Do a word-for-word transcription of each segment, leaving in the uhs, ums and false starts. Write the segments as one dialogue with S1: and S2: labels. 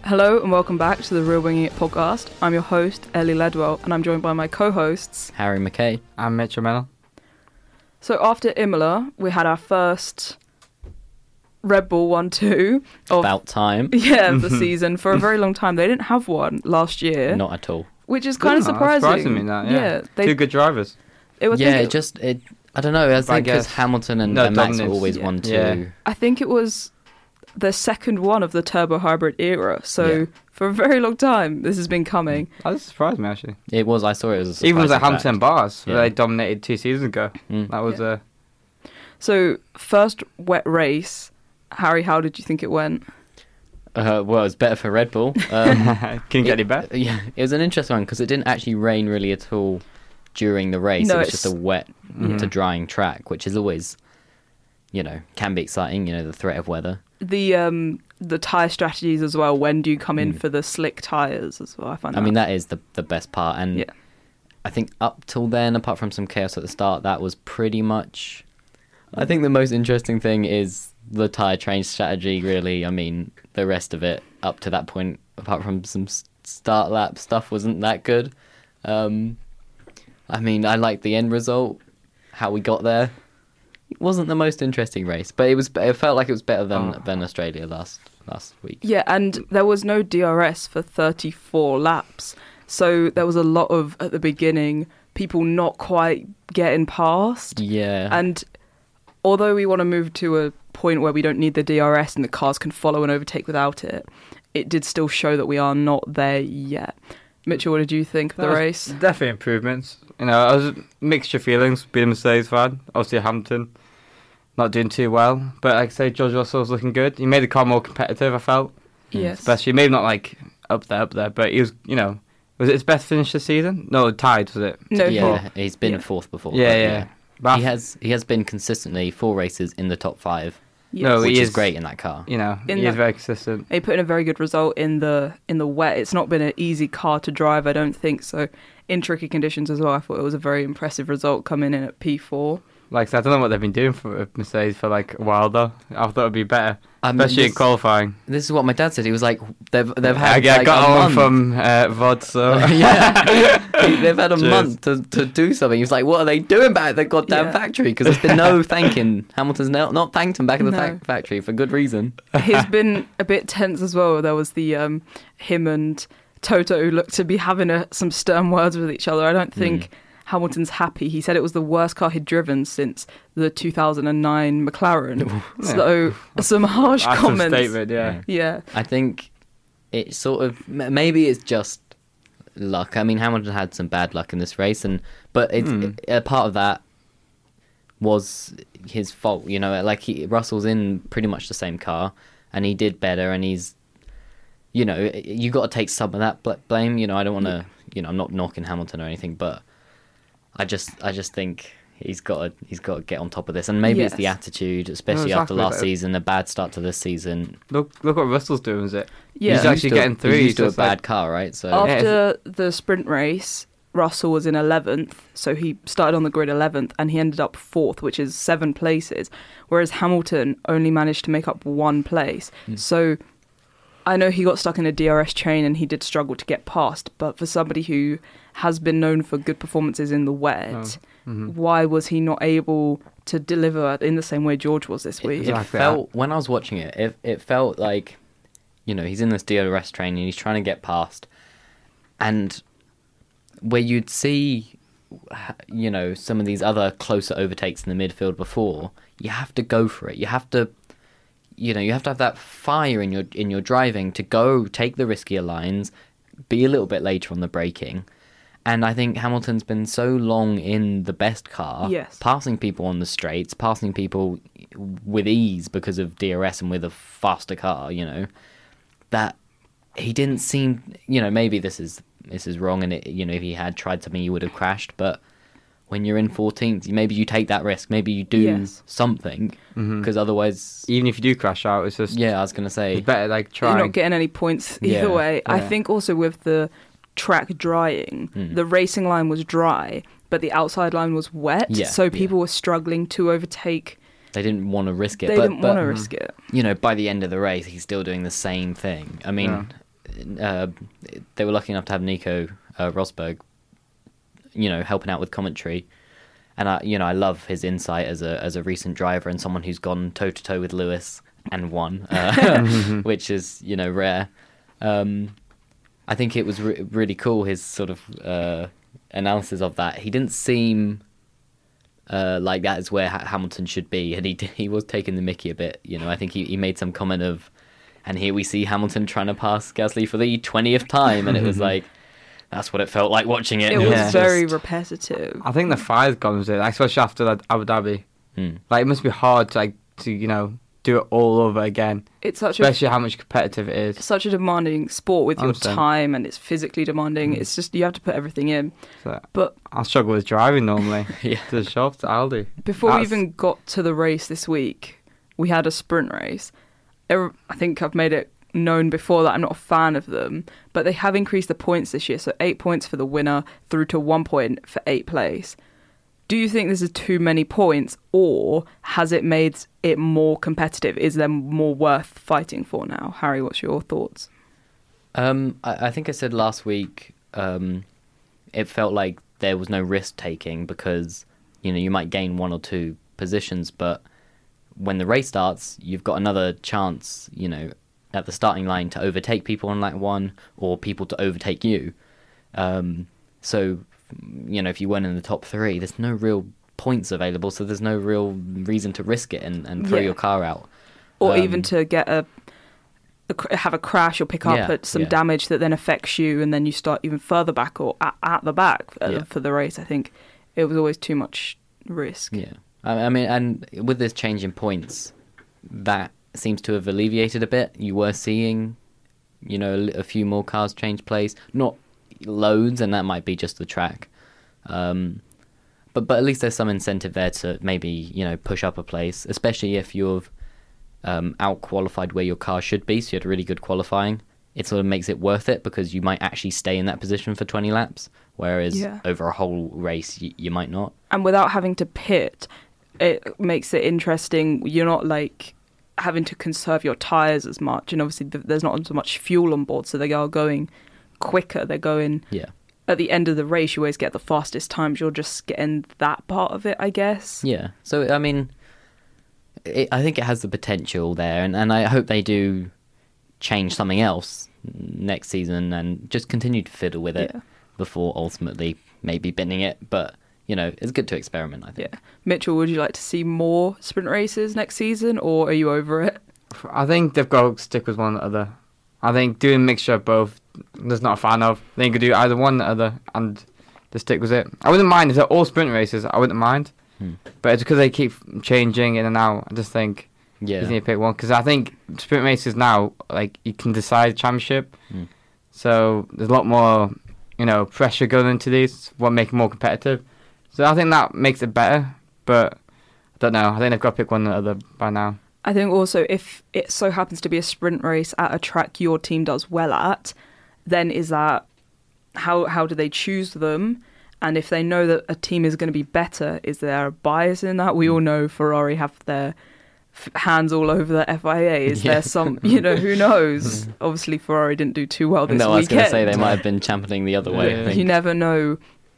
S1: Hello and welcome back to the Real Winging It podcast. I'm your host, Ellie Ledwell, and I'm joined by my co-hosts,
S2: Harry McKay.
S3: I'm Mitchell Mellor.
S1: So after Imola, we had our first Red Bull one two of
S2: About time.
S1: yeah of the season for a very long time. They didn't have one last year,
S2: Not at all.
S1: which is kind of
S3: Oh,
S1: surprising.
S3: surprising me that, yeah.
S1: they,
S3: Two good drivers.
S1: it was.
S2: yeah,
S1: think
S2: it just, it, I don't know, I
S3: But I
S2: think because
S3: guess-
S2: Hamilton and
S3: No,
S2: and Max were
S3: dominance,
S2: always
S1: yeah.
S2: one, two.
S3: Yeah.
S1: I think it was the second one of the turbo hybrid era. So
S2: Yeah.
S1: for a very long time, this has been coming.
S3: That was surprised me, actually.
S2: It was, I saw it as a
S3: Even with the
S2: surprising
S3: Hamilton
S2: fact.
S3: bars,
S2: Yeah.
S3: where they dominated two seasons ago.
S2: Mm.
S3: That was a...
S1: So first wet race, Harry, how did you think it went?
S2: Uh, well, it was better for Red Bull. Um,
S3: Can you get
S2: it-
S3: any better?
S2: Yeah, it was an interesting one because it didn't actually rain really at all during the race.
S1: No,
S2: it was
S1: it's-
S2: just a wet
S3: Mhm.
S2: to drying track, which is always, you know, can be exciting, you know, the threat of weather.
S1: The um the tyre strategies as well. When do you come in
S2: Mm.
S1: for the slick tyres as well? I find
S2: I mean, that is the the best part. And
S1: Yeah.
S2: I think up till then, apart from some chaos at the start, that was pretty much... I think the most interesting thing is the tyre change strategy, really. I mean, the rest of it up to that point, apart from some s- start lap stuff, wasn't that good. Um, I mean, I liked the end result, how we got there. It wasn't the most interesting race, but it was. It felt like it was better than
S3: Oh.
S2: than Australia last last week.
S1: Yeah, and there was no D R S for thirty-four laps. So there was a lot of, at the beginning, people not quite getting past.
S2: Yeah,
S1: And although we want to move to a point where we don't need the D R S and the cars can follow and overtake without it, it did still show that we are not there yet. Mitchell, what did you think of the
S3: That was
S1: race?
S3: Definitely improvements. You know, I was mixture feelings being a Mercedes fan. Obviously, Hamilton not doing too well. But like I say, George Russell was looking good. He made the car more competitive, I felt.
S1: Yes.
S3: Especially, maybe not like up there, up there, but he was, you know, was it his best finish this season? No, tied, was it?
S1: No,
S2: yeah, he's been
S1: yeah.
S2: fourth before.
S3: Yeah,
S2: but
S3: yeah. But
S2: He has he has been consistently four races in the top five,
S1: Yes.
S3: No,
S2: which
S3: he
S2: is
S3: is-
S2: great in that car.
S3: You know,
S1: In
S3: he
S1: that-
S3: is very consistent.
S1: They put in a very good result in the in the wet. It's not been an easy car to drive, I don't think. So in tricky conditions as well, I thought it was a very impressive result coming in at P four.
S3: Like I said, I don't know what they've been doing for with Mercedes for like a while though. I thought it'd be better,
S2: I mean,
S3: especially in
S2: this,
S3: qualifying.
S2: this is what my dad said. He was like, they've they've
S3: I,
S2: had
S3: I
S2: like
S3: got
S2: a
S3: on
S2: month.
S3: from uh, V O D, so
S2: yeah, they've had a
S3: Cheers.
S2: month to, to do something. He was like, what are they doing back at the goddamn
S1: Yeah.
S2: factory? Because there's been no thanking. Hamilton's not, not thanked him back at the
S1: No.
S2: fa- factory for good reason.
S1: He's been a bit tense as well. There was the um, him and Toto who looked to be having a, some stern words with each other. I don't think
S2: Mm.
S1: Hamilton's happy. He said it was the worst car he'd driven since the two thousand nine McLaren. So some harsh
S3: That's a
S1: comments.
S3: statement, yeah.
S1: Yeah.
S2: I think it sort of m- maybe it's just luck. I mean, Hamilton had some bad luck in this race, and but it's
S3: Hmm.
S2: it, a part of that was his fault. You know, like he, Russell's in pretty much the same car, and he did better, and he's, you know, you got to take some of that bl- blame. You know, I don't want to, you know, I'm not knocking Hamilton or anything, but I just, I just think. He's got to, he's got to get on top of this, and maybe it's the
S1: Yes.
S2: attitude, especially
S3: No,
S2: after
S3: exactly
S2: last
S3: that.
S2: season, a bad start to this season.
S3: Look, look what Russell's doing, is it?
S1: Yeah.
S3: He's actually
S2: used to-
S3: getting through.
S2: He's
S3: He's
S2: used to a
S3: just
S2: bad
S3: like,
S2: car, right? So
S1: After the sprint race, Russell was in eleventh, so he started on the grid eleventh, and he ended up fourth, which is seven places, whereas Hamilton only managed to make up one place.
S2: Mm.
S1: So I know he got stuck in a D R S chain and he did struggle to get past, but for somebody who has been known for good performances in the wet,
S3: Oh, mhm.
S1: why was he not able to deliver in the same way George was this
S2: it,
S1: week?
S2: it
S3: Exactly
S2: felt when I was watching it, it, it felt like, you know, he's in this D R S training, he's trying to get past, and where you'd see, you know, some of these other closer overtakes in the midfield before, you have to go for it. You have to, you know, you have to have that fire in your in your driving to go take the riskier lines, be a little bit later on the braking. And I think Hamilton's been so long in the best car,
S1: Yes.
S2: passing people on the straights, passing people with ease because of D R S and with a faster car, you know, that he didn't seem, you know, maybe this is this is wrong, and it, you know, if he had tried something, he would have crashed. But when you're in fourteenth, maybe you take that risk, maybe you do
S1: Yes.
S2: something,
S3: Mhm.
S2: because otherwise,
S3: Even if you do crash out, it's just
S2: yeah, I was gonna say,
S3: it's better like
S1: You're
S3: trying.
S1: not getting any points either
S2: Yeah,
S1: way. I
S3: yeah.
S1: think also with the track drying,
S2: Mm.
S1: the racing line was dry, but the outside line was wet,
S2: Yeah,
S1: so people were struggling to overtake.
S2: they didn't want to risk it.
S1: They
S2: but,
S1: didn't
S2: but,
S1: want to risk it.
S2: you know, by the end of the race, he's still doing the same thing. I mean,
S3: Yeah.
S2: uh, they were lucky enough to have Nico uh, Rosberg, you know, helping out with commentary. And I, you know, I love his insight as a as a recent driver and someone who's gone toe to toe with Lewis and won, uh, which is, you know, rare. Um, I think it was re- really cool, his sort of uh, analysis of that. He didn't seem uh, like that is where ha- Hamilton should be, and he he was taking the mickey a bit. You know, I think he, he made some comment of, and here we see Hamilton trying to pass Gasly for the twentieth time, and it was like, that's what it felt like watching it.
S1: It
S2: It
S1: was
S3: Yeah.
S1: very
S2: just-
S1: repetitive.
S3: I think the fire's gone with it, especially after that Abu Dhabi.
S2: Hmm.
S3: Like, it must be hard to, like, to you know, do it all over again,
S1: It's such a
S3: especially how much competitive it is.
S1: such a demanding sport with your
S3: Understand.
S1: time, and it's physically demanding. It's just you have to put everything in.
S3: So
S1: But
S3: I struggle with driving normally.
S2: Yeah.
S3: To the shop, to Aldi.
S1: before we
S3: That's-
S1: even got to the race this week, we had a sprint race. Every- I think I've made it known before that I'm not a fan of them, but they have increased the points this year. So eight points for the winner through to one point for eighth place. Do you think this is too many points, or has it made it more competitive? Is there more worth fighting for now? Harry, what's your thoughts?
S2: Um, I, I think I said last week, um, it felt like there was no risk taking because, you know, you might gain one or two positions, but when the race starts, you've got another chance, you know, at the starting line to overtake people on lap one or people to overtake you. Um, so, you know, if you weren't in the top three, there's no real points available, so there's no real reason to risk it and, and throw
S1: Yeah.
S2: your car out.
S1: Or
S2: Um,
S1: even to get a, a cr- have a crash or pick up
S2: Yeah,
S1: at some
S2: yeah.
S1: damage that then affects you, and then you start even further back or at, at the back uh,
S2: Yeah.
S1: for the race. I think it was always too much risk.
S2: Yeah, I, I mean, and with this change in points, that seems to have alleviated a bit. You were seeing, you know, a, li- a few more cars change place, not loads, and that might be just the track. Um, but but at least there's some incentive there to maybe, you know, push up a place, especially if you've um, out qualified where your car should be. So you had really good qualifying. It sort of makes it worth it because you might actually stay in that position for twenty laps, whereas
S1: Yeah.
S2: over a whole race you, you might not.
S1: And without having to pit, it makes it interesting. You're not like having to conserve your tyres as much, and obviously th- there's not so much fuel on board, so they are going quicker. They're going
S2: Yeah.
S1: at the end of the race. You always get the fastest times. You're just getting that part of it, I guess.
S2: Yeah. So I mean, it, I think it has the potential there, and, and I hope they do change something else next season and just continue to fiddle with it
S1: Yeah.
S2: before ultimately maybe binning it. But you know, it's good to experiment, I think.
S1: Yeah. Mitchell, would you like to see more sprint races next season, or are you over it?
S3: I think they've got to stick with one or the other. I think doing a mixture of both, there's not a fan of. They could do either one or the other and just stick with it. I wouldn't mind if they're all sprint races. I wouldn't mind.
S2: Hmm.
S3: But it's because they keep changing in and out. I just think
S2: Yeah.
S3: you need to pick one. Because I think sprint races now, like, you can decide championship.
S2: Hmm.
S3: So there's a lot more, you know, pressure going into these. What make it more competitive. So I think that makes it better. But I don't know. I think they've got to pick one or the other by now.
S1: I think also if it so happens to be a sprint race at a track your team does well at, then is that how how do they choose them? And if they know that a team is going to be better, is there a bias in that? We all know Ferrari have their f- hands all over the F I A. Is
S2: Yeah.
S1: there some, you know, who knows? Obviously, Ferrari didn't do too well this
S2: no, I was
S1: weekend.
S2: going to say they might have been championing the other way.
S3: Yeah.
S2: I think.
S1: You never know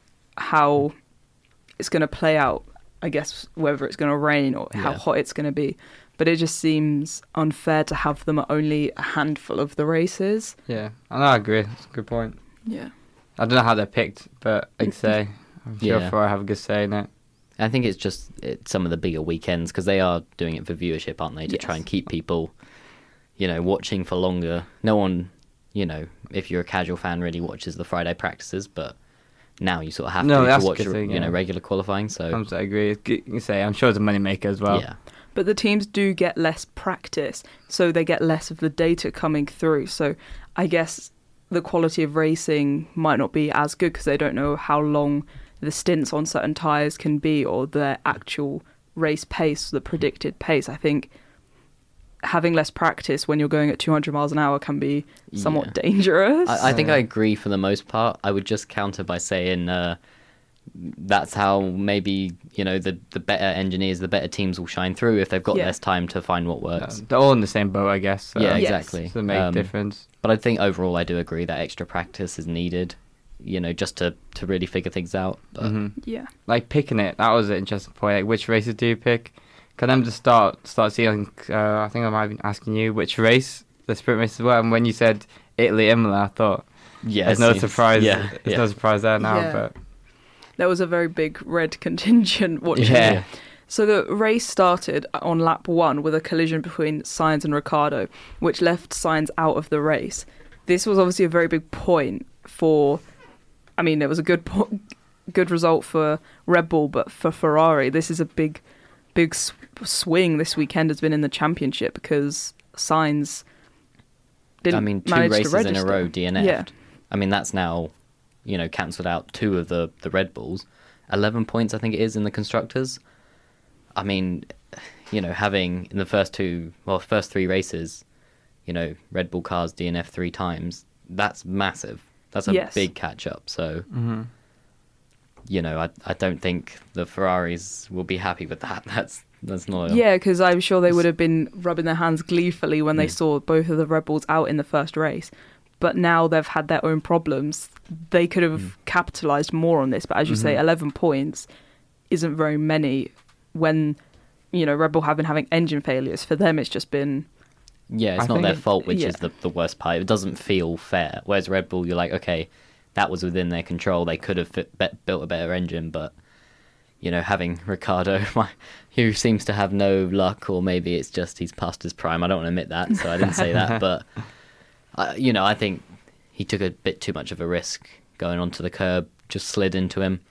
S1: how it's going to play out. I guess whether it's going to rain or how
S2: Yeah.
S1: hot it's going to be. But it just seems unfair to have them at only a handful of the races.
S3: Yeah, and I agree. That's a good point.
S1: Yeah.
S3: I don't know how they're picked, but like I say, I'm sure
S2: Yeah.
S3: Ferrari have a good say in it.
S2: I think it's just it's some of the bigger weekends because they are doing it for viewership, aren't they? To try
S1: Yes.
S2: and keep people, you know, watching for longer. No one, you know, if you're a casual fan, really watches the Friday practices, but now you sort of have
S3: No,
S2: to,
S3: that's
S2: to
S3: a
S2: watch,
S3: good thing,
S2: you know,
S3: yeah.
S2: regular qualifying. So
S3: I'm so I agree. It's good- You say I'm sure it's a money maker as well.
S2: yeah,
S1: But the teams do get less practice, so they get less of the data coming through. So I guess the quality of racing might not be as good because they don't know how long the stints on certain tyres can be or their actual race pace, the predicted pace. I think having less practice when you're going at two hundred miles an hour can be somewhat
S2: Yeah.
S1: dangerous.
S2: I, I think
S3: Yeah.
S2: I agree for the most part. I would just counter by saying, uh, that's how maybe, you know, the the better engineers, the better teams will shine through if they've got
S1: Yeah.
S2: less time to find what
S3: No,
S2: works.
S3: they're all in the same boat, I guess. So
S2: Yeah,
S1: Yes.
S2: exactly.
S3: Doesn't make a
S2: Um,
S3: difference.
S2: But I think overall, I do agree that extra practice is needed, you know, just to, to really figure things out. But
S3: hmm
S1: Yeah.
S3: Like picking it, that was an interesting point. Like, which races do you pick? Can them to start start seeing? Uh, I think I might have been asking you which race the sprint races were, and when you said Italy Imola, I thought
S2: yeah,
S3: there's
S2: it
S3: no
S2: seems-
S3: surprise.
S2: Yeah,
S3: there's
S2: yeah.
S3: no surprise there now.
S1: Yeah.
S3: But
S1: There was a very big red contingent watching
S3: Yeah.
S1: it. So the race started on lap one with a collision between Sainz and Ricciardo, which left Sainz out of the race. This was obviously a very big point for. I mean, it was a good po- good result for Red Bull, but for Ferrari, this is a big, big s- swing. This weekend has been in the championship because Sainz didn't.
S2: I mean, two
S1: manage to
S2: races in a
S1: register.
S2: row D N F'd.
S1: Yeah.
S2: I mean, that's now, you know, cancelled out two of the, the Red Bulls. eleven points, I think it is, in the Constructors. I mean, you know, having in the first two, well, first three races, you know, Red Bull cars D N F three times, that's massive. That's a
S1: Yes.
S2: big catch-up. So,
S3: mhm.
S2: you know, I I don't think the Ferraris will be happy with that. That's that's not... A,
S1: Yeah, because I'm sure they would have been rubbing their hands gleefully when they
S2: Mm.
S1: saw both of the Red Bulls out in the first race. But now they've had their own problems. They could have
S2: Mm.
S1: capitalised more on this. But as you say,
S3: Mhm.
S1: eleven points isn't very many when, you know, Red Bull have been having engine failures. For them, it's just been...
S2: Yeah, it's
S3: I
S2: not
S3: think
S2: their
S3: it-
S2: fault, which
S1: yeah.
S2: is the, the worst part. It doesn't feel fair. Whereas Red Bull, you're like, okay, that was within their control. They could have fit, be, built a better engine, but, you know, having Ricardo, my, who seems to have no luck, or maybe it's just he's past his prime. I don't want to admit that, so I didn't say that. But, uh, you know, I think he took a bit too much of a risk going onto the curb, just slid into him.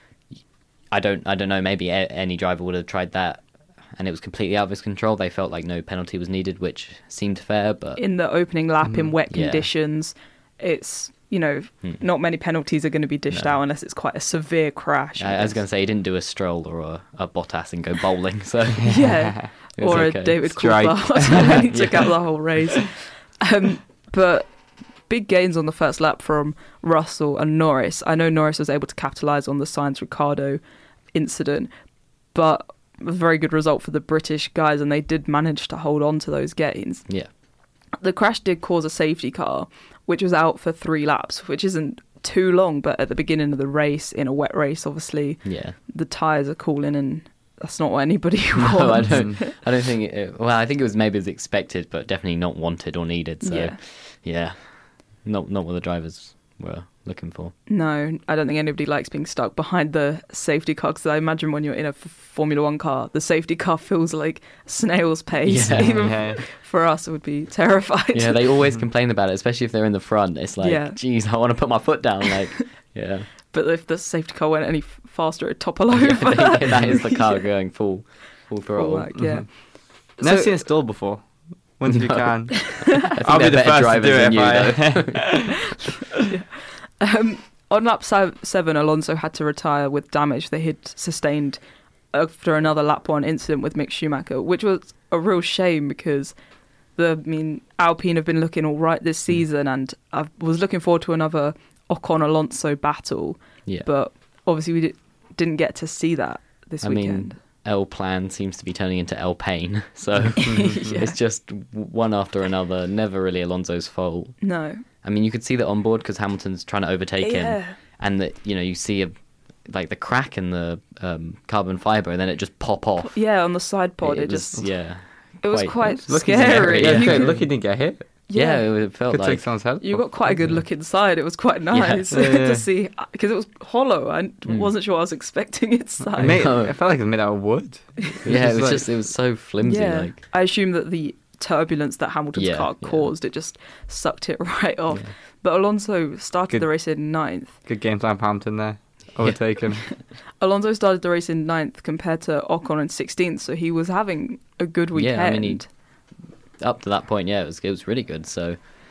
S2: I don't, I don't know, maybe a, any driver would have tried that, and it was completely out of his control. They felt like no penalty was needed, which seemed fair, but
S1: In the opening lap, in
S3: Mhm.
S1: wet
S2: Yeah.
S1: conditions, it's, you know,
S2: Hmm.
S1: not many penalties are going to be dished
S2: No.
S1: out unless it's quite a severe crash.
S2: I, I was going to say he didn't do a Stroll or a, a Bottas and go bowling, so
S1: Yeah.
S2: it was
S1: or
S2: okay.
S1: a David
S3: Strike.
S1: Coulthard when he took out the whole race. Um, but big gains on the first lap from Russell and Norris. I know Norris was able to capitalise on the Sainz Ricciardo incident, but it was a very good result for the British guys, and they did manage to hold on to those gains.
S2: Yeah,
S1: The crash did cause a safety car, which was out for three laps, which isn't too long, but at the beginning of the race, in a wet race, obviously,
S2: yeah.
S1: the tyres are cooling, and that's not what anybody wants.
S2: No, I don't. I don't think. It, well, I think it was maybe as expected, but definitely not wanted or needed. So,
S1: Yeah.
S2: yeah, not not what the drivers were looking for.
S1: No, I don't think anybody likes being stuck behind the safety car, because I imagine when you're in a f- Formula One car, the safety car feels like snail's pace.
S2: Yeah.
S1: Even
S3: Yeah.
S1: for us, it would be terrified.
S2: Yeah, they always complain about it, especially if they're in the front. It's like,
S1: Yeah.
S2: geez, I want to put my foot down. Like, yeah,
S1: But if the safety car went any f- faster, it'd topple
S2: Yeah,
S1: over.
S2: that is the car going full full
S1: Full
S2: throttle.
S1: whack, yeah.
S3: Never
S1: So-
S3: seen it stall before. Once you
S2: No.
S3: can,
S2: I think
S3: I'll be
S2: they're
S3: the
S2: better
S3: first to do
S2: drivers
S3: it.
S2: than you,
S3: if
S2: though.
S3: I...
S1: Um, on lap se- seven, Alonso had to retire with damage they had sustained after another lap one incident with Mick Schumacher, which was a real shame because the I mean Alpine have been looking all right this season, and I was looking forward to another Ocon Alonso battle,
S2: Yeah,
S1: but obviously we di- didn't get to see that this
S2: I mean,
S1: weekend.
S2: L Plan seems to be turning into L Pain. So
S1: Yeah.
S2: it's just one after another. Never really Alonso's fault.
S1: No,
S2: I mean, you could see that on board because Hamilton's trying to overtake him,
S1: yeah,
S2: and that you know you see a like the crack in the um, carbon fiber, and then it just pop off.
S1: yeah, on the side pod, it,
S2: was-
S1: just
S2: yeah,
S1: it was
S2: quite-
S1: quite
S3: Lucky
S1: scary.
S2: scary,
S3: Yeah,
S1: You
S3: good.
S1: could-
S3: Lucky didn't get hit.
S2: yeah. It felt
S3: Could
S2: like
S3: take someone's head.
S1: You
S3: off.
S1: got quite a good look inside. It was quite nice
S3: Yeah, yeah.
S1: to see because it was hollow. I
S2: Mm.
S1: wasn't sure I was expecting its
S3: It
S1: size.
S3: made-
S2: know.
S3: I felt like it was made out of wood.
S2: yeah, it was
S3: like-
S2: just it was so flimsy.
S1: yeah,
S2: Like
S1: I assume that the turbulence that Hamilton's
S2: Yeah,
S1: car
S2: yeah.
S1: caused it just sucked it right off.
S2: yeah.
S1: But Alonso started
S3: Good.
S1: the race in ninth.
S3: Good game plan, Hampton there. Overtaken.
S1: Alonso started the race in ninth compared to Ocon in sixteenth, so he was having a good weekend.
S2: Yeah, I mean, he- up to that point, yeah, it was it was really good. So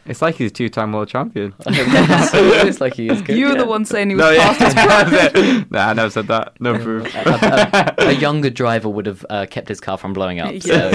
S3: It's like he's a two-time world champion.
S2: It looks like he is good.
S1: You were
S2: yeah.
S1: the one saying he was
S3: No, yeah.
S1: past his prime.
S3: Nah, I never said that. No proof.
S2: a, a, a younger driver would have uh, kept his car from blowing up. So.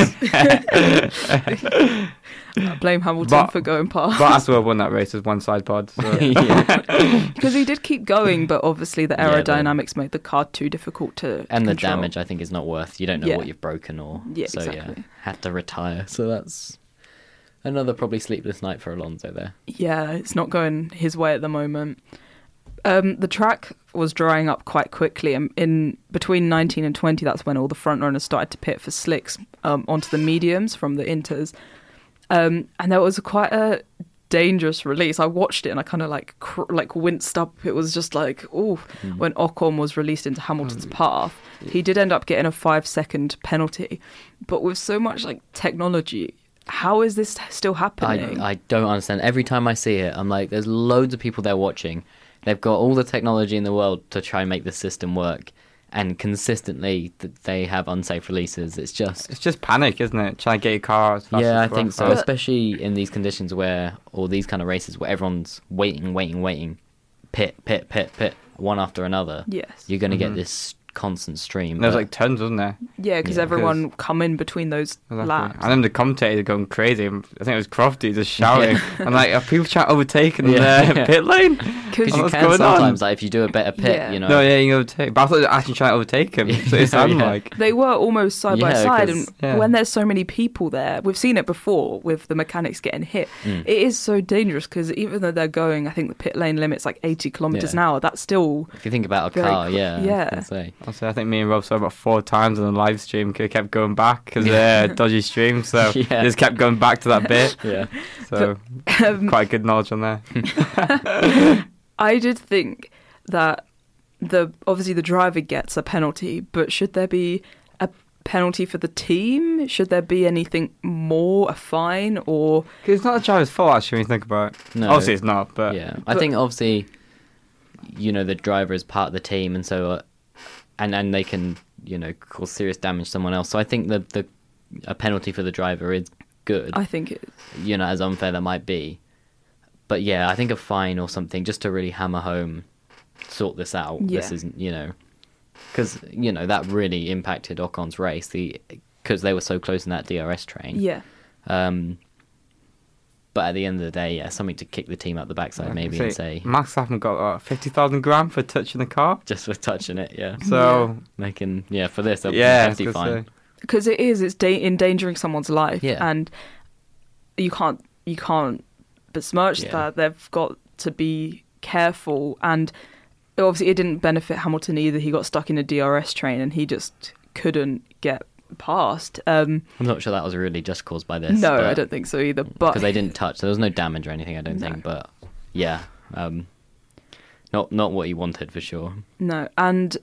S1: Yes. Blame Hamilton
S3: But-
S1: for going past.
S3: Bottas will have won that race as one side pod. So.
S2: Yeah.
S1: Because he did keep going, but obviously the
S2: Yeah,
S1: aerodynamics made the car too difficult to
S2: And the
S1: control.
S2: damage, I think, is not worth. You don't know
S1: Yeah.
S2: what you've broken or.
S1: Yeah,
S2: so, yeah,
S1: exactly.
S2: had to retire. So that's another probably sleepless night for Alonso there.
S1: Yeah, it's not going his way at the moment. Um, the track was drying up quite quickly. And in between nineteen and twenty, that's when all the front runners started to pit for slicks um, onto the mediums from the inters. Um, and there was quite a dangerous release. I watched it and I kind of like cr- like winced up. It was just like, oh,
S2: Mm.
S1: when Ocon was released into Hamilton's
S3: Mm.
S1: path. He did end up getting a five second penalty. But with so much like technology, how is this still happening?
S2: I, I don't understand. Every time I see it, I'm like, there's loads of people there watching. They've got all the technology in the world to try and make the system work. And consistently, th- they have unsafe releases. It's just...
S3: It's just panic, isn't it? Trying to get your car as fast
S2: Yeah, I
S3: as
S2: think so.
S3: possible.
S2: Especially in these conditions where, or these kind of races where everyone's waiting, waiting, waiting, pit, pit, pit, pit, one after another.
S1: yes.
S2: You're going to
S3: Mhm.
S2: get this constant stream.
S3: There was
S2: but-
S3: like tons, wasn't there?
S1: Yeah, because
S2: Yeah,
S1: everyone come in between those
S3: Exactly.
S1: laps.
S3: And then the commentator going crazy. I think it was Crofty just shouting. I'm like, are people trying to overtake in
S2: Yeah.
S3: the pit lane?
S2: Because you
S3: What's
S2: can
S3: going on?
S2: sometimes, like, if you do a better pit,
S1: Yeah.
S2: you know.
S3: No, yeah, you can overtake. But I thought they were actually trying to overtake him. So it sounded
S2: Yeah.
S3: like.
S1: They were almost side by
S2: Yeah,
S1: side,
S2: 'cause-
S1: and
S3: Yeah.
S1: when there's so many people there, we've seen it before with the mechanics getting hit.
S2: Mm.
S1: It is so dangerous because even though they're going, I think the pit lane limit's like eighty kilometers
S2: Yeah.
S1: an hour. That's still
S2: If you think about a
S1: Very
S2: car,
S1: quick-
S2: yeah.
S1: yeah.
S2: I was gonna say.
S3: Also, I think me and Rob saw about four times on the live stream. 'Cause it kept going back because
S2: Yeah.
S3: uh, dodgy stream. So
S2: Yeah.
S3: just kept going back to that bit.
S2: Yeah.
S3: So
S1: um,
S3: quite good knowledge on there.
S1: I did think that the obviously the driver gets a penalty, but should there be a penalty for the team? Should there be anything more, a fine, or
S3: 'Cause it's not the driver's fault, actually, when you think about it.
S2: No.
S3: Obviously, it's not, but
S2: yeah. I
S1: but-
S2: think, obviously, you know, the driver is part of the team, and so, uh, and, and they can, you know, cause serious damage to someone else. So I think the, the a penalty for the driver is good,
S1: I think it.
S2: you know, as unfair that might be. But yeah, I think a fine or something just to really hammer home, sort this out. This
S1: Yeah.
S2: isn't, you know, because you know that really impacted Ocon's race. The because they were so close in that D R S train.
S1: Yeah,
S2: Um. But at the end of the day, yeah, something to kick the team out the backside maybe and say
S3: Max Verstappen got uh, fifty thousand grand for touching the car.
S2: just for touching it, yeah.
S3: So
S2: They can, yeah, for this, they'll
S3: yeah,
S2: be hefty
S3: I was gonna
S2: fine.
S3: say.
S1: because it is. It's da- endangering someone's life,
S2: Yeah.
S1: and you can't you can't besmirch
S2: Yeah.
S1: that. They've got to be careful, and obviously it didn't benefit Hamilton either. He got stuck in a D R S train, and he just couldn't get past. Um,
S2: I'm not sure that was really just caused by this.
S1: no, I don't think so either. But
S2: because they didn't touch. There was no damage or anything, I don't
S1: No.
S2: think. But yeah, um, not not what he wanted for sure.
S1: No, and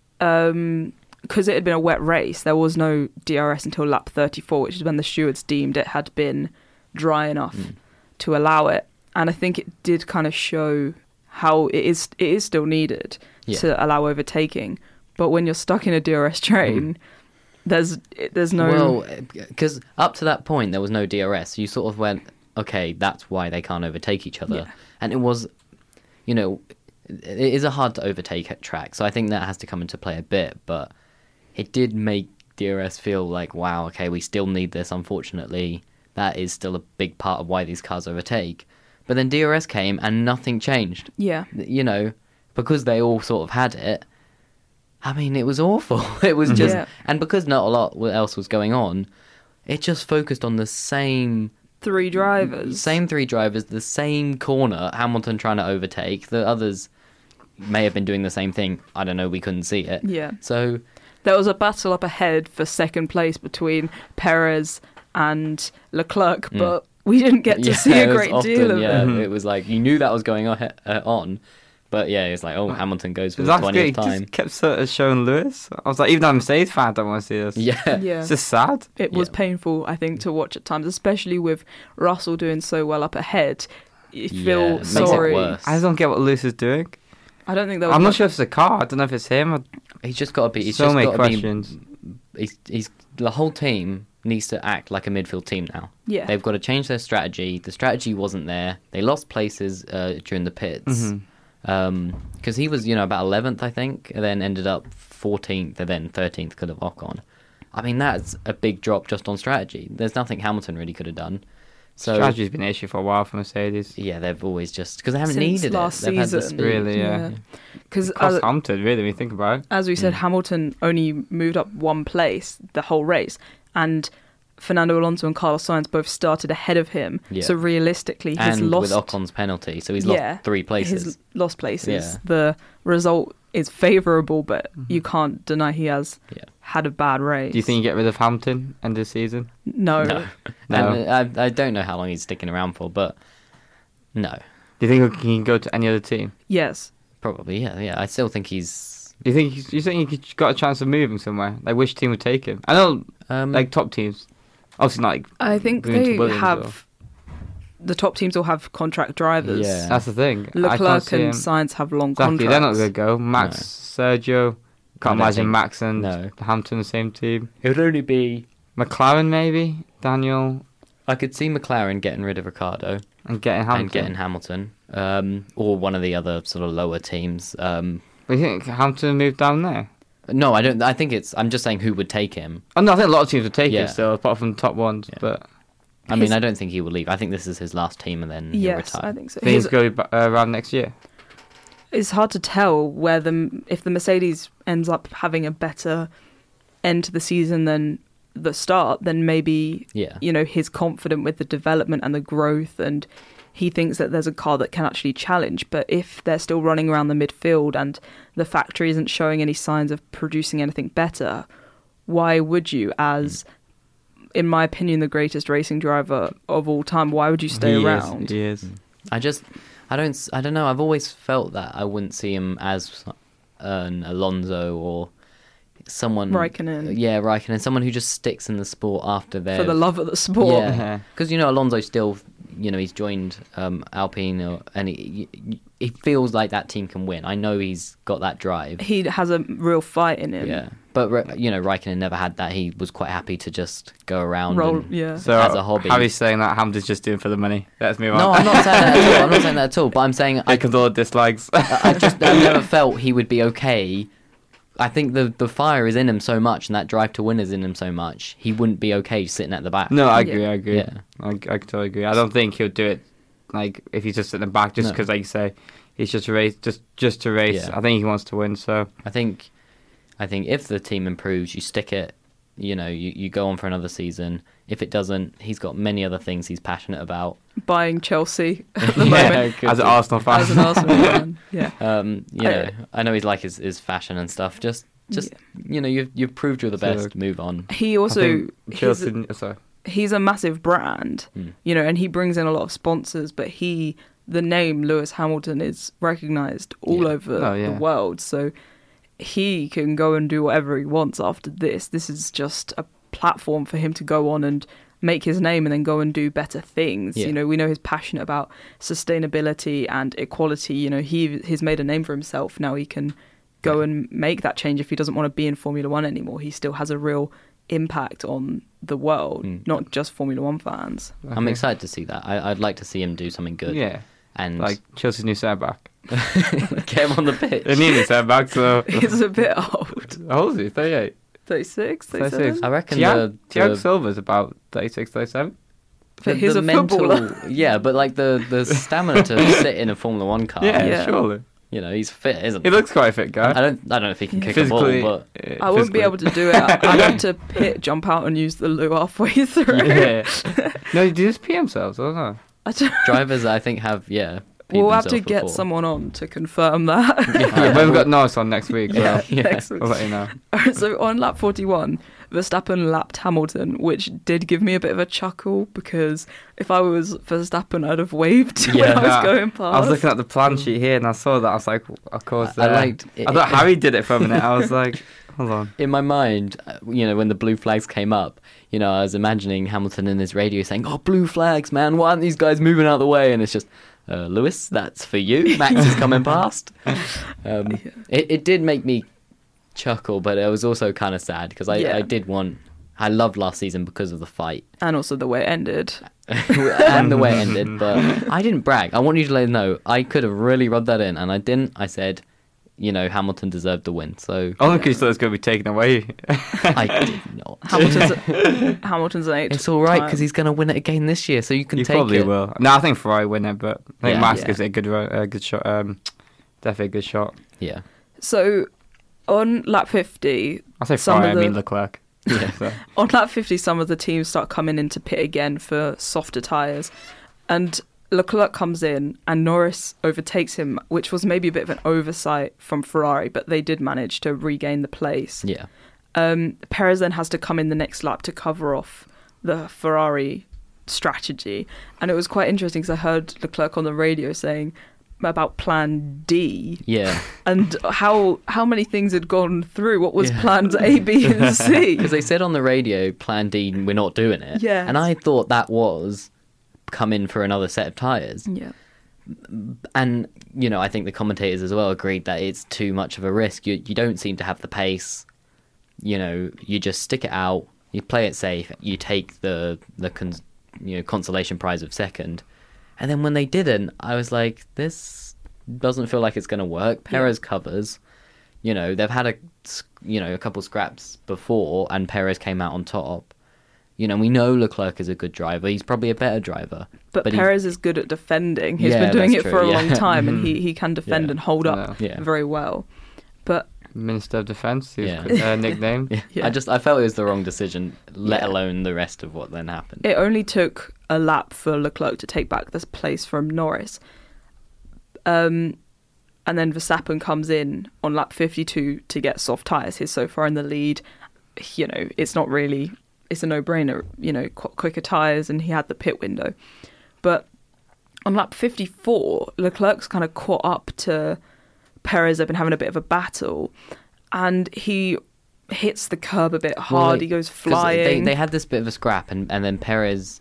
S1: because it had been a wet race, there was no D R S until lap thirty-four, which is when the stewards deemed it had been dry enough
S2: Mm.
S1: to allow it. And I think it did kind of show how it is it is still needed
S2: Yeah.
S1: to allow overtaking. But when you're stuck in a D R S train, there's there's no
S2: Well, because up to that point there was no D R S. You sort of went, okay, that's why they can't overtake each other.
S1: Yeah.
S2: And it was, you know, it is a hard to overtake at track. So I think that has to come into play a bit. But it did make D R S feel like, wow, okay, we still need this. Unfortunately, that is still a big part of why these cars overtake. But then D R S came and nothing changed.
S1: yeah.
S2: You know, because they all sort of had it. I mean, it was awful. It was just,
S1: Yeah.
S2: and because not a lot else was going on, it just focused on the same,
S1: Three drivers.
S2: same three drivers, the same corner. Hamilton trying to overtake. The others may have been doing the same thing. I don't know. We couldn't see it.
S1: Yeah.
S2: So
S1: There was a battle up ahead for second place between Perez and Leclerc,
S2: Mm.
S1: but we didn't get to
S2: yeah,
S1: see
S2: it
S1: a
S2: was
S1: great
S2: often,
S1: deal of
S2: yeah,
S1: it.
S3: Mhm.
S2: it was like you knew that was going on, uh, on but yeah, it's like, oh, Hamilton goes for the
S3: That's great.
S2: twentieth
S3: He
S2: time.
S3: just kept sort of showing Lewis. I was like, even though I'm a Mercedes fan, I don't want to see this.
S2: Yeah,
S1: Yeah.
S3: It's just sad.
S1: It was
S2: Yeah.
S1: painful, I think, to watch at times, especially with Russell doing so well up ahead. You
S2: Yeah,
S1: feel
S2: it makes it
S1: sorry.
S2: worse.
S3: I just don't get what Lewis is doing.
S1: I don't think there was
S3: I'm not
S1: much-
S3: sure if it's a car. I don't know if it's him. Or
S2: He's just got to be. He's
S3: so
S2: just
S3: many
S2: gotta
S3: questions.
S2: Be, he's, he's the whole team needs to act like a midfield team now.
S1: Yeah.
S2: They've got to change their strategy. The strategy wasn't there. They lost places uh, during the pits.
S3: Mhm.
S2: Um, because he was, you know, about eleventh, I think, and then ended up fourteenth, and then thirteenth because of Ocon. I mean, that's a big drop just on strategy. There's nothing Hamilton really could have done. So
S3: Strategy's been an issue for a while for Mercedes.
S2: yeah, they've always just because they haven't
S1: Since
S2: needed
S1: last
S2: it. They've had the
S1: season.
S2: speed.
S3: Really, yeah.
S1: Because
S3: Cost Hamilton, really, when you think about it.
S1: as we said,
S2: Mm.
S1: Hamilton only moved up one place the whole race, and Fernando Alonso and Carlos Sainz both started ahead of him.
S2: Yeah.
S1: So realistically, he's
S2: And
S1: lost
S2: with Ocon's penalty, so he's
S1: yeah,
S2: lost three places.
S1: He's lost places.
S2: Yeah.
S1: The result is favourable, but
S3: Mhm.
S1: you can't deny he has
S2: Yeah.
S1: had a bad race.
S3: Do you think you get rid of Hamilton end of the season?
S1: No.
S2: No.
S3: No.
S2: And I, I don't know how long he's sticking around for, but no,
S3: Do you think he can go to any other team?
S1: Yes.
S2: probably yeah, yeah. I still think he's
S3: Do you think he's, you think he got a chance of moving somewhere? Like which team would take him? I know,
S2: um,
S3: like top teams. Obviously, not like
S1: I think
S3: Going to
S1: they
S3: Williams
S1: have... The top teams all have contract drivers.
S2: Yeah.
S3: that's the thing. I can't
S1: Leclerc
S3: see
S1: and
S3: him.
S1: Sainz have long
S3: Exactly,
S1: contracts.
S3: they're not going to go. Max, Sergio. Can't
S2: I don't
S3: imagine
S2: think-
S3: Max and
S2: no.
S3: Hamilton the same team.
S2: it would only be.
S3: McLaren maybe. Daniel
S2: I could see McLaren getting rid of Ricardo
S3: and getting Hamilton.
S2: and getting Hamilton, um, or one of the other sort of lower teams. Um,
S3: But you think Hamilton moved down there?
S2: no, I don't. I think it's. I'm just saying who would take him.
S3: Oh no, I think a lot of teams would take
S2: Yeah.
S3: it still, apart from the top ones.
S2: Yeah.
S3: But
S2: I mean,
S1: His-
S2: I don't think he will leave. I think this is his last team, and then he'll
S1: Yes,
S2: retire.
S1: I think so.
S3: things
S1: His-
S3: go ba- uh, around next year.
S1: It's hard to tell where the if the Mercedes ends up having a better end to the season than the start, then maybe
S2: Yeah.
S1: you know he's confident with the development and the growth, and he thinks that there's a car that can actually challenge. But if they're still running around the midfield and the factory isn't showing any signs of producing anything better, why would you, as in my opinion, the greatest racing driver of all time, why would you stay
S3: he
S1: around?
S3: Is, he is.
S2: I just, I don't, s- I don't know. I've always felt that I wouldn't see him as an Alonso or someone.
S1: Raikkonen.
S2: Yeah, Raikkonen. Someone who just sticks in the sport after they're
S1: For the love of the sport.
S2: Yeah, because you know Alonso still, you know, he's joined um, Alpine, or, and he, he feels like that team can win. I know he's got that drive.
S1: He has a real fight in him.
S2: Yeah, but Ra- you know, Raikkonen never had that. He was quite happy to just go around.
S1: Roll,
S2: and,
S1: yeah.
S3: So
S2: As a hobby.
S3: Harry's saying that Hamilton's just doing it for the money. Let's move on.
S2: No, I'm not saying that at all. I'm not saying that at all. But I'm saying I,
S3: Here comes all the dislikes.
S2: I just I've never felt he would be okay. I think the the fire is in him so much, and that drive to win is in him so much. He wouldn't be okay sitting at the back.
S3: No, I
S1: Yeah.
S3: agree. I agree.
S2: Yeah.
S3: I, I totally agree. I don't think he'll do it like if he's just in the back, just
S2: No.
S3: because, like you say, he's just a race, just just to race.
S2: Yeah.
S3: I think he wants to win. So
S2: I think, I think if the team improves, you stick it. You know, you, you go on for another season. If it doesn't, he's got many other things he's passionate about.
S1: Buying Chelsea at the
S2: Yeah,
S1: moment
S2: could
S3: as an
S2: be.
S3: Arsenal fan,
S1: as an Arsenal fan. Yeah.
S2: Um, you
S1: I-
S2: know, I know he's like his, his fashion and stuff. Just, just you know, you've you've proved you're the
S3: So-
S2: best. Move on.
S1: He
S3: I
S1: also
S3: think
S1: he's,
S3: Chelsea. Sorry.
S1: he's a massive brand,
S2: Hmm.
S1: you know, and he brings in a lot of sponsors. But he, the name Lewis Hamilton is recognised all
S2: Yeah.
S1: over
S3: Oh, yeah.
S1: the world. So he can go and do whatever he wants after this. This is just a platform for him to go on and make his name and then go and do better things.
S2: Yeah.
S1: You know, we know he's passionate about sustainability and equality. You know, he he's made a name for himself. Now he can go
S2: Yeah.
S1: and make that change if he doesn't want to be in Formula One anymore. He still has a real impact on the world,
S2: Mm.
S1: not just Formula One fans.
S3: I
S2: I'm
S3: think-
S2: excited to see that. I, I'd like to see him do something good.
S3: Yeah,
S2: And
S3: like Chelsea's new centre back.
S2: get him on the pitch.
S3: They need a centre back. So
S1: He's a bit old.
S3: how old is he? thirty-eight.
S1: thirty-six,
S3: thirty-six.
S1: thirty-seven?
S2: I reckon
S3: Thiago,
S2: the,
S3: Thiago
S2: the
S3: Silva's about thirty-six, thirty-seven.
S1: But he's a footballer.
S2: Yeah, but like the, the stamina to sit in a Formula One car.
S3: Yeah,
S1: Yeah.
S3: surely.
S2: You know, he's fit, isn't
S3: He looks quite a fit guy.
S2: I don't. I don't know if he can kick
S3: Physically,
S2: a ball,
S3: uh,
S1: I wouldn't be
S3: physically.
S1: able to do it. I'd have to pit, jump out and use the loo halfway through.
S3: Yeah. No, they just pee themselves. I don't know.
S1: I don't-
S2: but drivers, I think, have yeah. peed
S1: we'll have to
S2: themselves
S1: get
S2: before.
S1: someone on to confirm that.
S3: Alright, we've got Norris on next week. So
S1: Yeah,
S2: Yeah.
S1: next week.
S3: I'll let you know.
S1: So on lap forty-one, Verstappen lapped Hamilton, which did give me a bit of a chuckle because if I was Verstappen, I'd have waved when
S2: Yeah.
S1: I was
S3: Nah,
S1: going past.
S3: I was looking at the plan sheet here and I saw that. I was like, of course.
S2: I
S3: uh,
S2: liked it-
S3: I thought Harry did it for a minute. I was like, hold on.
S2: In my mind, uh, you know, when the blue flags came up, you know, I was imagining Hamilton in his radio saying, "Oh, blue flags, man! Why aren't these guys moving out of the way?" And it's just, uh, Lewis, that's for you. Max is coming past. Um,
S1: Yeah.
S2: it, it did make me chuckle, but it was also kind of sad because I,
S1: Yeah.
S2: I did want I loved last season because of the fight
S1: And also the way it ended.
S2: and the way it ended. But I didn't brag. I want you to let them know I could have really rubbed that in, and I didn't. I said, you know, Hamilton deserved the win. So
S3: Only because it's going to be taken away.
S2: I did not.
S1: Hamilton's, Hamilton's an eight.
S2: It's all right because he's going to win it again this year, so you can
S3: He
S2: take
S3: probably
S2: it.
S3: will. No, I think Ferrari win it, but I think
S2: Yeah.
S3: Max
S1: Yeah.
S3: gives it a good, ro- a good shot. Um, definitely a good shot.
S2: Yeah.
S1: So on lap fifty,
S3: I say
S1: Some
S3: Ferrari,
S1: of
S3: I mean
S1: the-
S3: Leclerc.
S2: Yeah.
S3: So,
S1: on lap fifty, some of the teams start coming into pit again for softer tyres. And Leclerc comes in and Norris overtakes him, which was maybe a bit of an oversight from Ferrari, but they did manage to regain the place.
S2: Yeah.
S1: Um, Perez then has to come in the next lap to cover off the Ferrari strategy. And it was quite interesting because I heard Leclerc on the radio saying about plan D
S2: Yeah.
S1: and how how many things had gone through. What was
S2: Yeah.
S1: plans A, B, and C?
S2: Because they said on the radio, Plan D, we're not doing it.
S1: Yes.
S2: And I thought that was come in for another set of tyres.
S1: Yeah.
S2: And, you know, I think the commentators as well agreed that it's too much of a risk. You, you don't seem to have the pace. You know, you just stick it out, you play it safe, you take the, the cons- you know, consolation prize of second. And then when they didn't, I was like, this doesn't feel like it's going to work. Perez covers. You know, they've had a, you know, a couple scraps before, and Perez came out on top. You know, we know Leclerc is a good driver. He's probably a better driver.
S1: But,
S2: But he-
S1: Perez is good at defending. He's
S2: Yeah,
S1: been doing it
S2: that's
S1: for
S2: true,
S1: a
S2: yeah.
S1: long time, and he, he can defend
S2: Yeah.
S1: and hold up
S2: Yeah.
S1: very well. But
S3: Minister of Defence, his
S2: Yeah.
S3: uh, nickname.
S2: Yeah.
S1: Yeah.
S2: I just I felt it was the wrong decision, let
S1: Yeah.
S2: alone the rest of what then happened.
S1: it only took a lap for Leclerc to take back this place from Norris. Um, and then Verstappen comes in on lap fifty-two to get soft tyres. He's so far in the lead. You know, it's not really, it's a no-brainer, you know, qu- quicker tyres, and he had the pit window. But on lap fifty-four, Leclerc's kind of caught up to Perez. They've been having a bit of a battle, and he hits the curb a bit hard.
S2: Well, they-
S1: he goes
S2: 'Cause
S1: flying.
S2: They, they had this bit of a scrap, and, and then Perez,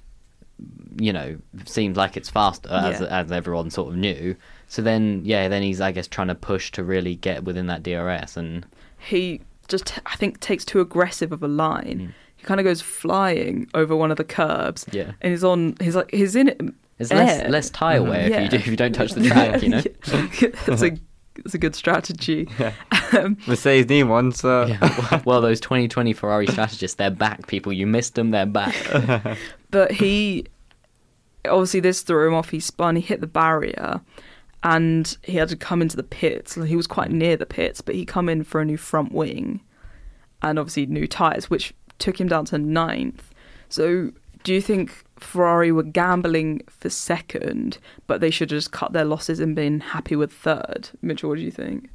S2: you know, seemed like it's faster, as
S1: Yeah.
S2: as everyone sort of knew. So then, yeah, then he's, I guess, trying to push to really get within that D R S. And
S1: he just, I think, takes too aggressive of a line.
S2: Mm.
S1: He kind of goes flying over one of the curbs,
S2: yeah,
S1: and he's on. He's like, he's in it.
S2: there's
S1: air.
S2: less less tyre wear if,
S1: Yeah.
S2: you do, if you don't touch the track, you know?
S1: It's a, it's a good strategy.
S3: Yeah.
S1: Um,
S3: Mercedes need one, so.
S2: Yeah. Well, those twenty twenty Ferrari strategists, they're back, people. You missed them, they're back.
S1: but he, obviously, this threw him off. He spun, he hit the barrier, and he had to come into the pits. He was quite near the pits, but he come in for a new front wing, and obviously new tyres, which took him down to ninth. So do you think Ferrari were gambling for second, but they should have just cut their losses and been happy with third? Mitchell, what do you think?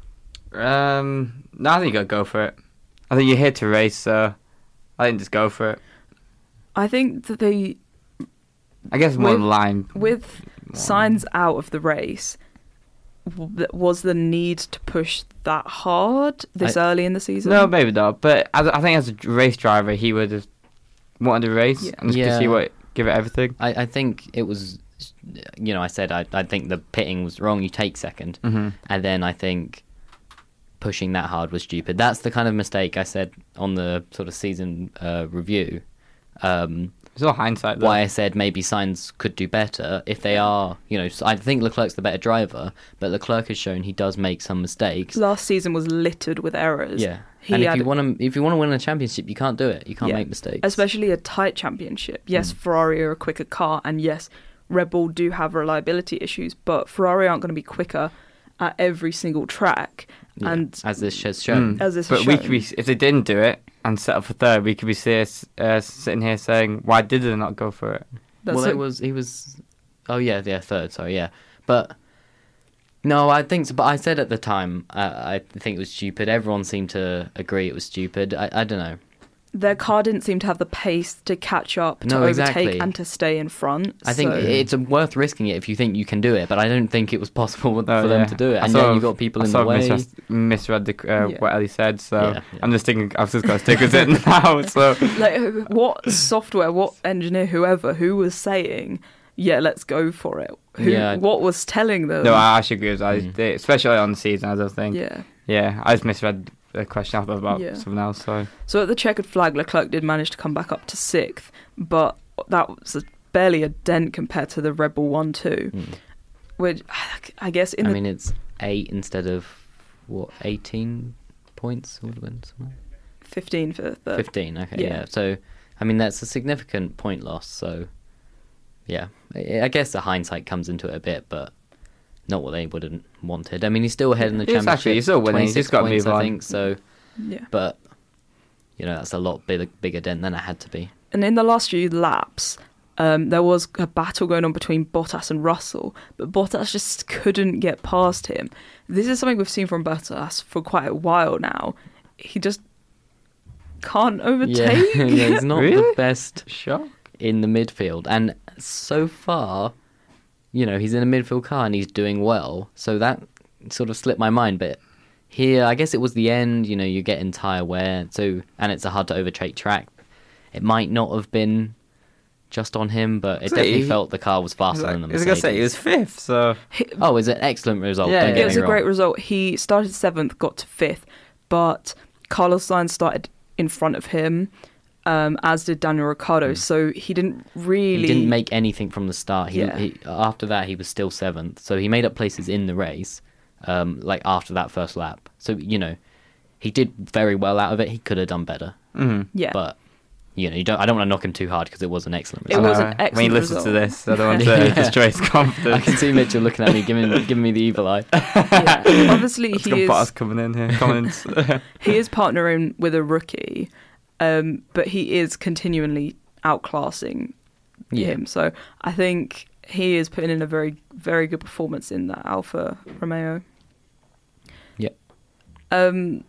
S3: Um, no, I think you gotta go for it. I think you're here to race, so I think just go for it.
S1: I think that they,
S3: I guess more
S1: With-
S3: the line.
S1: with Sainz out of the race, w- was the need to push that hard this
S2: I-
S1: early in the season?
S3: No, maybe not. But as, I think as a race driver, he would have wanted to race
S1: Yeah.
S3: and just
S2: Yeah.
S3: see what, give it everything.
S2: I, I think it was, you know, I said I, I think the pitting was wrong. You take second.
S3: Mm-hmm.
S2: And then I think pushing that hard was stupid. That's the kind of mistake I said on the sort of season uh, review. Um,
S3: It's all hindsight, though.
S2: why I said maybe Sainz could do better if they are, you know, I think Leclerc's the better driver, but Leclerc has shown he does make some mistakes.
S1: Last season was littered with errors.
S2: Yeah,
S1: He
S2: and if
S1: had-
S2: you want to, if you want to win a championship, you can't do it. You can't
S1: Yeah.
S2: make mistakes.
S1: Especially a tight championship. Yes,
S2: Mm.
S1: Ferrari are a quicker car, and yes, Red Bull do have reliability issues, but Ferrari aren't going to be quicker at every single track.
S2: Yeah,
S1: And
S2: as this has shown.
S3: Mm.
S1: as this
S3: but
S1: has
S3: we
S1: shown.
S3: could be, if they didn't do it and set up for third, we could be see, uh, sitting here saying, why did they not go for it?
S1: That's
S2: well,
S1: so-
S2: it was he was, oh yeah, yeah, third. Sorry, yeah, but no, I think. So, but I said at the time, uh, I think it was stupid. Everyone seemed to agree it was stupid. I, I don't know.
S1: their car didn't seem to have the pace to catch up, to
S2: No,
S1: overtake,
S2: exactly.
S1: and to stay in front.
S2: I think
S1: so-
S2: it's worth risking it if you think you can do it, but I don't think it was possible for
S3: No,
S2: them
S3: yeah.
S2: to do it.
S3: I
S2: And
S3: sort
S2: then you
S3: of-
S2: got people
S3: I
S2: in the
S3: sort of
S2: way.
S3: misread, misread the, uh,
S1: Yeah.
S3: what Ellie said, so
S2: Yeah, yeah.
S3: I'm just thinking, I've just got stickers in now, so.
S1: like who- what software, what engineer, whoever, who was saying, yeah, let's go for it? Who,
S2: Yeah.
S1: what was telling them?
S3: No, I actually agree with that,
S2: Mm.
S3: They- especially on the season, I don't think.
S1: yeah.
S3: Yeah, I just misread a question after about
S1: Yeah.
S3: something else. So
S1: So at the checkered flag, Leclerc did manage to come back up to sixth, but that was a, barely a dent compared to the Red Bull one two,
S2: Mm.
S1: which I guess in
S2: I
S1: the
S2: mean, it's eight instead of what eighteen points would have been somewhere.
S1: fifteen for the
S2: Fifteen. Okay,
S1: yeah.
S2: yeah. So, I mean, that's a significant point loss. So, yeah, I I guess the hindsight comes into it a bit, but not what they would have wanted. I mean, he's still ahead in the
S3: It's
S2: championship.
S3: actually- he's still winning, he's
S2: twenty-six
S3: just gotta
S2: points,
S3: move
S2: I
S3: on.
S2: think so.
S1: yeah.
S2: But you know, that's a lot bigger, bigger dent than it had to be.
S1: And in the last few laps, um, there was a battle going on between Bottas and Russell, but Bottas just couldn't get past him. This is something we've seen from Bottas for quite a while now. He just can't
S2: Yeah,
S1: overtake.
S2: yeah, he's not the
S3: Really?
S2: best
S3: shock.
S2: in the midfield, and so far, you know, he's in a midfield car and he's doing well. So that sort of slipped my mind. But here, I guess it was the end. You know, you're getting tyre wear, so and it's a hard to overtake track. It might not have been just on him, but it
S3: So
S2: definitely
S3: he-
S2: felt the car was
S3: I
S2: faster
S3: was,
S2: than the
S3: like, I was gonna say he was
S2: Mercedes.
S3: fifth. So
S2: Oh, it's an excellent result.
S3: Yeah,
S2: don't
S3: yeah.
S2: get
S1: It was
S2: me
S1: a great
S2: wrong.
S1: result. He started seventh, got to fifth, but Carlos Sainz started in front of him, um, as did Daniel Ricciardo. So he didn't really.
S2: He didn't make anything from the start. He,
S1: Yeah.
S2: he after that he was still seventh, so he made up places in the race. Um, like after that first lap, so you know, he did very well out of it. He could have done better,
S3: mhm.
S1: Yeah.
S2: but you know, you don't. I don't want to knock him too hard because it was an excellent
S1: It
S2: result.
S1: was
S3: I
S1: an
S3: know. When he
S1: excellent
S3: listens to
S1: result.
S3: this, I don't want to
S2: Yeah.
S3: destroy his
S2: I
S3: confidence.
S2: can see Mitchell looking at me, giving giving me the evil eye.
S1: Yeah. Obviously,
S3: Let's
S1: he
S3: go
S1: is.
S3: Bottas coming in here. Comments.
S1: He is partnering with a rookie, um, but he is continually outclassing
S2: Yeah.
S1: him. So I think he is putting in a very, very good performance in that Alfa Romeo.
S2: Yep.
S1: Um,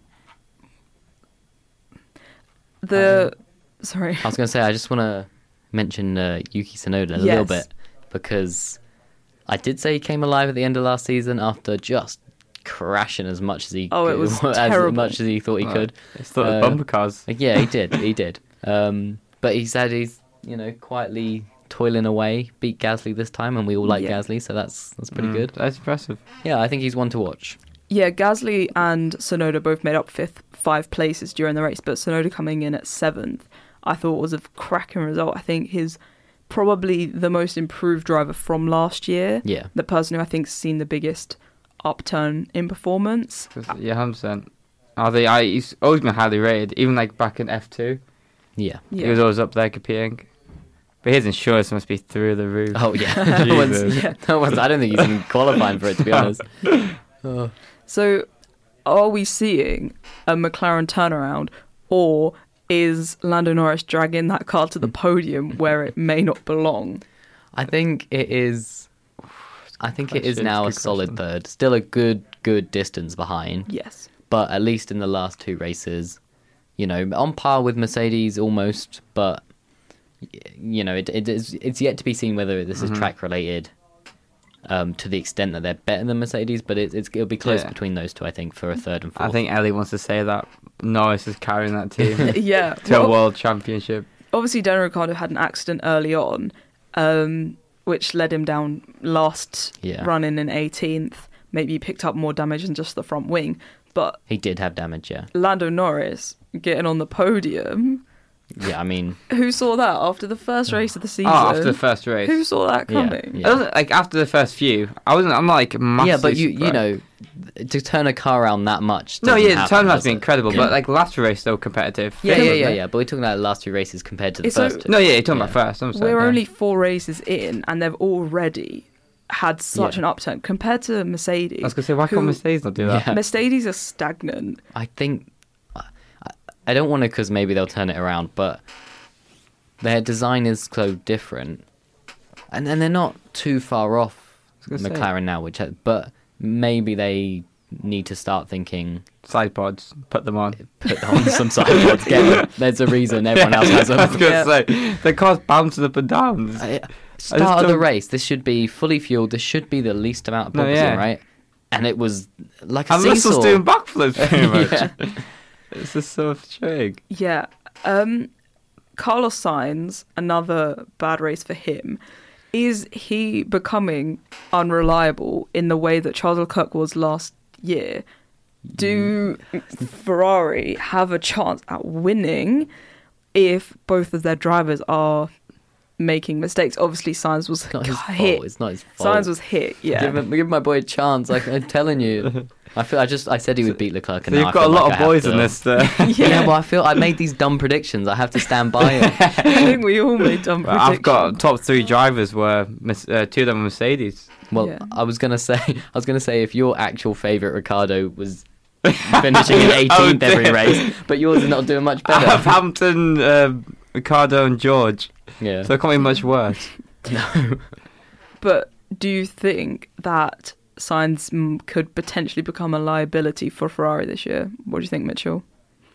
S1: the sorry.
S2: I was going to say I just want to mention uh, Yuki Tsunoda a little
S1: Yes.
S2: bit because I did say he came alive at the end of last season after just crashing as much as he
S1: Oh, it
S2: could,
S1: was
S2: as
S1: terrible.
S2: much as he thought he
S3: Right.
S2: could.
S3: It's still the
S2: Uh,
S3: bumper cars.
S2: Yeah, he did. He did. Um, but he said he's, you know, quietly toiling away, beat Gasly this time, and we all like
S1: Yeah.
S2: Gasly, so that's that's pretty
S3: Mm,
S2: good.
S3: That's impressive.
S2: Yeah, I think he's one to watch.
S1: Yeah, Gasly and Sonoda both made up fifth, five places during the race, but Sonoda coming in at seventh, I thought was a cracking result. I think he's probably the most improved driver from last year.
S2: Yeah.
S1: The person who I think's seen the biggest upturn in performance.
S3: 'Cause, yeah, one hundred percent. I think I, he's always been highly rated, even like back in F two.
S2: Yeah.
S1: Yeah.
S3: He was always up there competing. But his insurance must be through the roof.
S2: Oh yeah. that one's,
S3: Jesus.
S1: Yeah.
S2: that one's, I don't think he's even qualifying for it, to be honest. Oh.
S1: So, are we seeing a McLaren turnaround, or is Lando Norris dragging that car to the podium where it may not belong?
S2: I think it is. I think it is
S3: Question,
S2: now a
S3: good
S2: solid
S3: question.
S2: third. Still a good, good distance behind.
S1: Yes.
S2: But at least in the last two races, you know, on par with Mercedes almost. But y- you know, it, it is. It's yet to be seen whether this is
S3: Mhm.
S2: track related. Um, to the extent that they're better than Mercedes, but it, it's it'll be close
S3: Yeah.
S2: between those two, I think, for a third and fourth.
S3: I think Ellie wants to say that Norris is carrying that team
S1: Yeah.
S3: to a
S1: Well,
S3: world championship.
S1: obviously, Daniel Ricciardo had an accident early on, um, which led him down last
S2: Yeah.
S1: run in in eighteenth. Maybe he picked up more damage than just the front wing. But
S2: he did have damage. Yeah,
S1: Lando Norris getting on the podium.
S2: yeah. I mean,
S1: Who saw that after the first race of the season?
S3: Oh, after the first race.
S1: Who saw that
S2: Yeah,
S1: coming?
S2: yeah.
S3: I wasn't, like after the first few, I wasn't. I'm like massively
S2: yeah, but you you
S3: surprised.
S2: know, to turn a car around that much.
S3: No,
S2: doesn't
S3: yeah, the
S2: happen,
S3: turn has
S2: does
S3: been
S2: it?
S3: incredible, but like last race still competitive.
S2: Yeah,
S3: Fifth,
S2: yeah,
S3: wasn't
S2: yeah,
S3: it?
S2: yeah. But we're talking about the last two races compared to the
S1: It's so-
S2: first two.
S3: No, yeah, you're talking
S2: Yeah.
S3: about first. I'm saying,
S1: We're
S3: yeah.
S1: only four races in, and they've already had such
S2: Yeah.
S1: an upturn compared to Mercedes.
S3: I was gonna say, why
S1: who-
S3: can't Mercedes not do that?
S2: Yeah.
S1: Mercedes are stagnant.
S2: I think I, I don't want to because maybe they'll turn it around, but their design is so different, and then they're not too far off
S3: was gonna say.
S2: McLaren now, which ha- but maybe they need to start thinking
S3: Side pods, put them on.
S2: put on some side pods. Get them. There's a reason everyone else has
S3: I was
S2: them.
S3: gonna
S1: Yeah.
S3: say the car's bouncing up and down.
S2: I- Start of the
S3: don't-
S2: race, this should be fully fueled. This should be the least amount of
S3: No,
S2: boxing,
S3: yeah.
S2: right? And it was like a
S3: And
S2: seesaw.
S3: Russell's doing backflips pretty much.
S2: Yeah.
S3: It's just so strange.
S1: Yeah. Um, Carlos Sainz, another bad race for him. Is he becoming unreliable in the way that Charles Leclerc was last year? Do Ferrari have a chance at winning if both of their drivers are making mistakes? Obviously, Sainz was
S2: It's not his
S1: hit.
S2: fault. It's not his fault.
S1: Sainz was hit. Yeah.
S2: Give, him, give my boy a chance. Like, I'm telling you. I feel. I just. I said he would beat Leclerc. And
S3: So
S2: now
S3: you've
S2: I
S3: got a
S2: feel
S3: lot
S2: like
S3: of
S2: I have
S3: boys
S2: to.
S3: in this. Uh,
S2: Yeah.
S1: Yeah.
S2: but I feel I made these dumb predictions. I have to stand by it.
S1: I think we all made dumb
S3: Well,
S1: predictions.
S3: I've got top three drivers were Mes- uh, two of them were Mercedes.
S2: Well,
S1: Yeah.
S2: I was gonna say. I was gonna say if your actual favourite Ricardo was finishing in eighteenth
S3: Oh,
S2: every
S3: dear.
S2: race, but yours is not doing much
S3: I have
S2: better.
S3: Hamilton, uh, Ricardo, and George,
S2: Yeah.
S3: so it can't be much worse.
S2: No.
S1: But do you think that Sainz mm, could potentially become a liability for Ferrari this year? What do you think, Mitchell?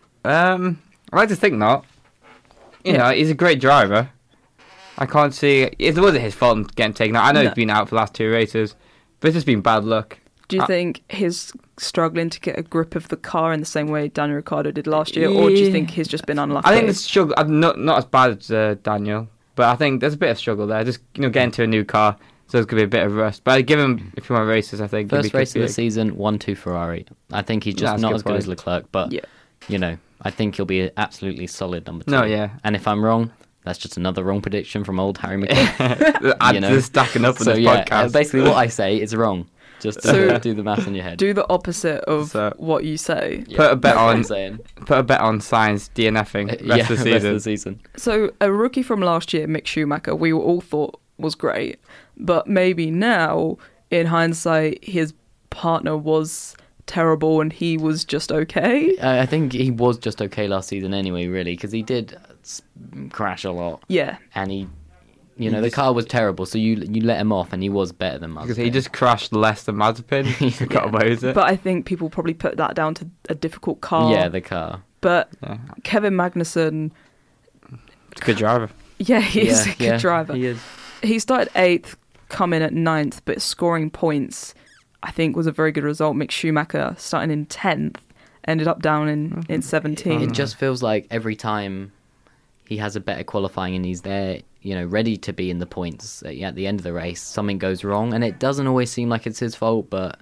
S3: Um, I like to think not. You
S1: Yeah.
S3: know, he's a great driver. I can't see it wasn't his fault getting taken out. I know
S1: No.
S3: he's been out for the last two races, but it's just been bad luck.
S1: Do you
S3: I-
S1: think he's struggling to get a grip of the car in the same way Daniel Ricciardo did last year, or do you
S3: Yeah.
S1: think he's just been unlucky?
S3: I think the struggle, uh, not not as bad as uh, Daniel, but I think there's a bit of struggle there. Just you know, getting to a new car, so there's gonna be a bit of rust. But I give him if you want races, I think
S2: First
S3: he'd be
S2: race of
S3: good
S2: the
S3: for
S2: season, one two Ferrari. I think he's just
S3: That's a
S2: not
S3: good
S2: as good as
S3: point.
S2: Leclerc, but
S1: Yeah.
S2: you know, I think he'll be an absolutely solid number two.
S3: No, yeah.
S2: And if I'm wrong, that's just another wrong prediction from old Harry McKay.
S3: you. I'm
S2: you know.
S3: just stacking up on
S2: so
S3: this
S2: yeah, uh,
S3: podcast.
S2: basically what I say is wrong. Just
S1: So-
S2: do the math in your head.
S1: Do the opposite of
S3: So-
S1: what you say.
S2: Yeah,
S3: Put a bet
S2: that's what I'm
S3: on-
S2: saying.
S3: Put a bet on Sainz DNFing
S2: Uh,
S3: rest
S2: yeah,
S3: of the season.
S2: rest of the season.
S1: So a rookie from last year, Mick Schumacher, we all thought was great, but maybe now, in hindsight, his partner was terrible and he was just okay.
S2: I I think he was just okay last season anyway, really, because he did s- crash a lot,
S1: Yeah,
S2: and he, you know,
S3: He
S2: the
S3: just-
S2: car was terrible, so you you let him off, and he was better than Mazepin.
S3: Because he just crashed less than Mazepin. He got away with it.
S1: but I think people probably put that down to a difficult car.
S2: yeah, the car.
S1: But
S3: yeah,
S1: Kevin Magnussen,
S3: it's a good driver.
S1: yeah, he is
S2: yeah,
S1: a good
S2: yeah,
S1: driver.
S2: He is.
S1: He started eighth, come in at ninth, but scoring points, I think, was a very good result. Mick Schumacher starting in tenth, ended up down in, in seventeenth.
S2: It just feels like every time he has a better qualifying and he's there, you know, ready to be in the points at, at the end of the race, something goes wrong, and it doesn't always seem like it's his fault, but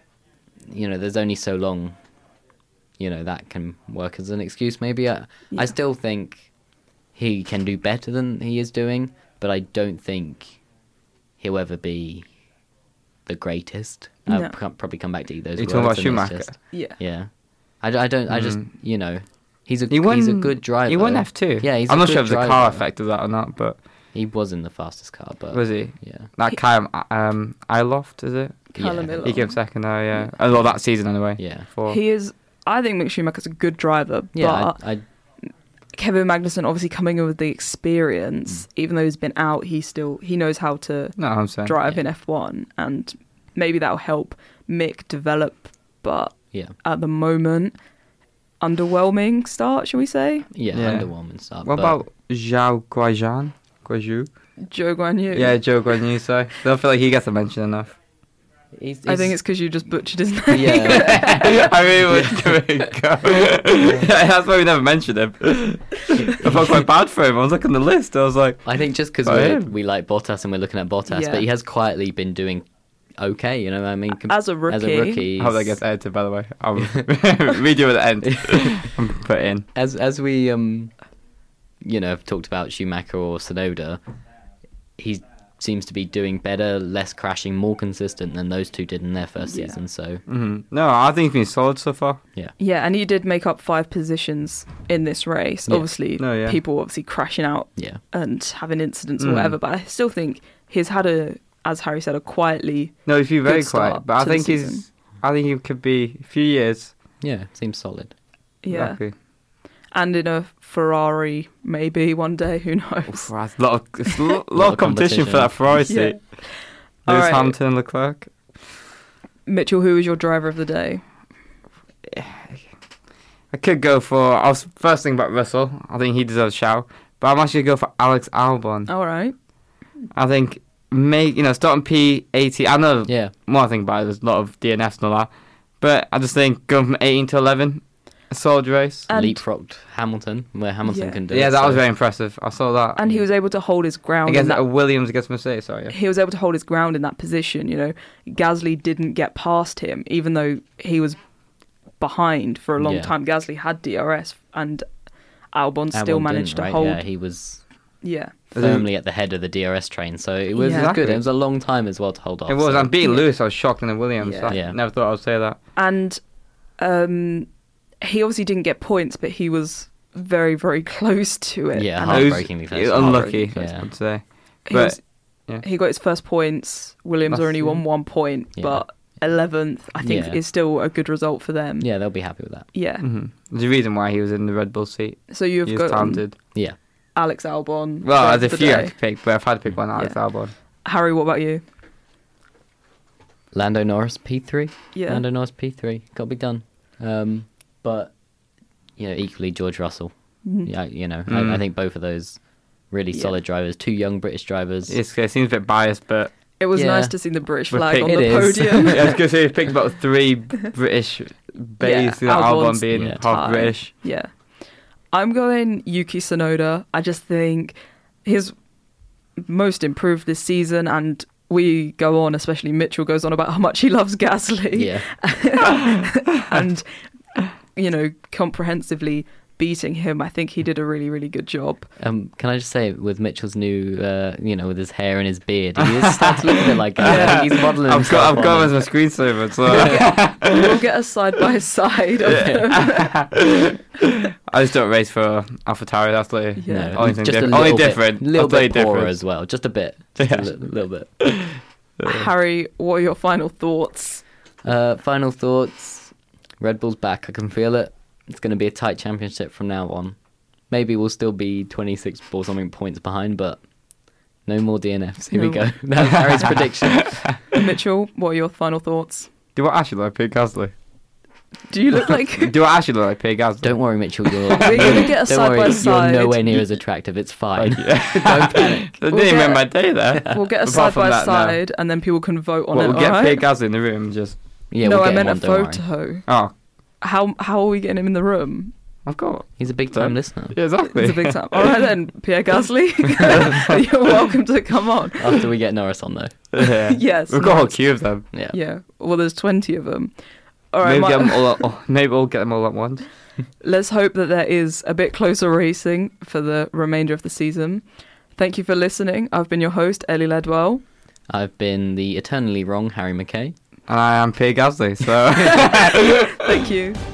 S2: you know, there's only so long, you know, that can work as an excuse. Maybe I,
S1: Yeah.
S2: I still think he can do better than he is doing, but I don't think he'll ever be the greatest.
S1: No.
S2: I'll pro- probably come back to those
S3: You're
S2: words.
S3: talking about
S2: and it's
S3: Schumacher?
S2: just-
S1: Yeah.
S2: yeah, I, d- I don't. I just
S3: Mm.
S2: you know, he's a
S3: He won.
S2: he's a good driver.
S3: He won F two.
S2: Yeah, he's
S3: I'm
S2: a
S3: not
S2: good
S3: sure if the car
S2: driver.
S3: affected that or not, but
S2: He was in the fastest car, but
S3: was he?
S2: yeah,
S3: That Kyle um, Iloft, is it?
S1: Callum
S2: Yeah.
S1: Ilott.
S3: He came second. Oh yeah. Oh, well, that season anyway.
S2: yeah,
S3: For
S1: He is. I think Mick Schumacher's a good driver,
S2: yeah.
S1: but
S2: I, I
S1: Kevin Magnussen obviously coming in with the experience,
S2: Mm.
S1: even though he's been out, he still he knows how to
S3: no, I'm saying.
S1: drive
S2: Yeah.
S1: in F one, and maybe that'll help Mick develop. But
S2: yeah,
S1: at the moment, underwhelming start, shall we say?
S2: yeah,
S3: Yeah.
S2: underwhelming start.
S3: What
S2: but
S3: about Zhao Guijan? Guizhou?
S1: Joe Guan Yu.
S3: Yeah, Joe Guan Yu. So I don't feel like he gets a mention enough.
S2: he's,
S1: I think
S2: he's-
S1: it's because you just butchered his name.
S2: yeah.
S3: I really was going to go. That's why we never mentioned him. I felt quite bad for him. I was looking at the list. I was like,
S2: I think just because
S3: Oh,
S2: we
S3: yeah.
S2: we like Bottas and we're looking at Bottas,
S1: Yeah.
S2: but he has quietly been doing okay. You know, I mean, com-
S1: As a rookie.
S2: as a rookie,
S3: I hope that
S2: he's-
S3: gets edited, by the way. I'll redo at the end. I'm put in.
S2: as as we um, you know, have talked about Schumacher or Tsunoda, he seems to be doing better, less crashing, more consistent than those two did in their first
S1: Yeah.
S2: season. So
S3: hmm No, I think he's been solid so far.
S1: Yeah, and he did make up five positions in this race.
S2: Yeah.
S1: Obviously,
S3: No, yeah.
S1: people obviously crashing out
S2: yeah,
S1: and having incidents or
S3: Mm.
S1: whatever, but I still think he's had a, as Harry said, a quietly.
S3: No, he's been very
S1: Good start
S3: quiet, but I
S1: to the
S3: think he's.
S1: season.
S3: I think he could be a few years.
S2: yeah, seems solid.
S1: Yeah.
S3: Exactly.
S1: And in a Ferrari, maybe one day, who knows?
S3: Oof, that's a lot of, it's a lot, lot of competition for that Ferrari seat.
S1: Yeah. All
S3: Lewis
S1: right.
S3: Hamilton and Leclerc.
S1: Mitchell, who is your driver of the day?
S3: I could go for. I was first thinking about Russell. I think he deserves a shout, but I'm actually going to go for Alex Albon.
S1: All right.
S3: I think make you know starting P eighteen. I know
S2: Yeah,
S3: more I think about it. There's a lot of D N Fs and all that, but I just think going from eighteen to eleven, a solid race.
S1: And-
S2: leapfrogged Hamilton, where Hamilton
S1: Yeah.
S2: can do
S3: yeah,
S2: it.
S3: that was
S2: so-
S3: very impressive. I saw that.
S1: And he was able to hold his ground. in
S3: against
S1: that
S3: uh, Williams against Mercedes. Sorry. Yeah.
S1: he was able to hold his ground in that position. You know, Gasly didn't get past him, even though he was behind for a long
S2: Yeah.
S1: time. Gasly had D R S and Albon still
S2: Albon
S1: managed
S2: didn't,
S1: to
S2: right?
S1: hold.
S2: Yeah, he was
S1: Yeah.
S2: firmly at the head of the D R S train, so it was,
S1: Yeah.
S2: it was good.
S3: Exactly.
S2: It was a long time as well to hold off.
S3: It was.
S2: so-
S3: And beating
S1: Yeah.
S3: Lewis, I was shocked in the Williams.
S1: Yeah.
S3: I
S2: Yeah.
S3: never thought I would say that.
S1: And um, he obviously didn't get points, but he was very, very close to it.
S2: Yeah,
S1: And
S3: It was-
S2: heartbreakingly close.
S3: it was
S1: Heartbreaking
S3: unlucky,
S2: close.
S3: I would say.
S1: he,
S3: But
S1: was-
S3: yeah.
S1: he got his first points. Williams
S3: That's-
S1: only won one point,
S2: Yeah.
S1: but eleventh, I think,
S2: Yeah.
S1: is still a good result for them.
S2: Yeah, they'll be happy with that.
S1: Yeah.
S3: hmm There's a reason why he was in the Red Bull seat.
S1: So you've
S3: He was
S1: got um,
S3: talented.
S2: Yeah.
S1: Alex Albon.
S3: Well,
S1: driver
S3: there's a
S1: of
S3: few
S1: the
S3: I
S1: day.
S3: could pick, but I've had to pick one. Alex
S1: Yeah.
S3: Albon.
S1: Harry, what about you?
S2: Lando Norris P three.
S1: Yeah.
S2: Lando Norris P three. Got to be done. Um, but you know, equally George Russell.
S1: Mhm.
S2: Yeah, you know,
S3: Mm.
S2: I, I think both of those really
S1: Yeah.
S2: solid drivers. Two young British drivers.
S3: It's, it seems a bit biased, but
S1: It was
S2: Yeah.
S1: nice to see the British
S3: We've
S1: flag
S3: picked-
S1: on
S2: It
S1: the
S2: is.
S1: podium.
S3: yeah, I was gonna say he's picked about three British bays.
S1: Yeah,
S3: Yeah,
S1: Albon's-
S3: Albon being
S2: yeah,
S3: half
S1: tie.
S3: British.
S1: Yeah. I'm going Yuki Tsunoda. I just think he's most improved this season, and we go on, especially Mitchell goes on about how much he loves Gasly.
S2: Yeah.
S1: And, you know, comprehensively beating him. I think he did a really, really good job.
S2: Um, can I just say, with Mitchell's new, uh, you know, with his hair and his beard, he is starting to look a bit like. Uh,
S1: Yeah.
S2: He's modelling.
S3: I've got, I've
S2: himself
S3: got
S2: on
S3: him as a screensaver, so
S1: We'll get a side by side of them.
S3: I just don't race for AlphaTauri. That's like
S1: Yeah.
S2: No,
S3: only thing
S2: just a
S3: different.
S2: little
S3: Only
S2: bit,
S3: different.
S2: little
S3: I'll tell you
S2: bit poorer
S3: different.
S2: as well, just a bit, just
S3: Yeah.
S2: a li- little bit.
S1: Harry, what are your final thoughts?
S2: Uh, final thoughts. Red Bull's back. I can feel it. It's going to be a tight championship from now on. Maybe we'll still be twenty-six or something points behind, but no more D N Fs. Here we
S1: No.
S2: go. That's Harry's prediction.
S1: Mitchell, what are your final thoughts?
S3: Do I actually look like Pierre Gasly?
S1: Do you look like...
S3: Do I actually look like Pierre Gasly?
S2: Don't worry, Mitchell. You're,
S1: We're going to get a
S2: don't
S1: side
S2: worry,
S1: by
S2: you're
S1: side.
S2: nowhere near as attractive. It's fine.
S3: Thank you.
S2: Don't panic.
S3: I didn't
S1: We'll
S3: even
S1: get-
S3: remember my day there.
S1: We'll get a
S3: Apart
S1: side
S3: from
S1: by
S3: that, no.
S1: side, and then people can vote on
S3: What,
S1: it.
S3: we'll get
S1: all
S3: Pierre
S1: right?
S3: Gasly in the room. Just
S2: Yeah,
S1: no,
S2: we'll
S1: I
S2: get
S1: meant
S2: him
S1: a
S2: on, don't worry.
S1: photo.
S3: oh,
S1: How how are we getting him in the room?
S3: I've got.
S2: He's a big time
S3: Don't-
S2: listener.
S3: Yeah, exactly.
S1: It's a big time. All right then, Pierre Gasly, you're welcome to come on.
S2: After we get Norris on, though.
S3: Yeah.
S1: Yes,
S3: We've got a whole
S1: nice.
S3: queue of them.
S2: Yeah.
S1: Yeah. Well, there's twenty of them. All right.
S3: maybe,
S1: my-
S3: get them all at, oh, maybe we'll get them all at once.
S1: Let's hope that there is a bit closer racing for the remainder of the season. Thank you for listening. I've been your host, Ellie Ledwell.
S2: I've been the eternally wrong Harry McKay.
S3: And I am Pierre Gasly, so.
S1: Thank you.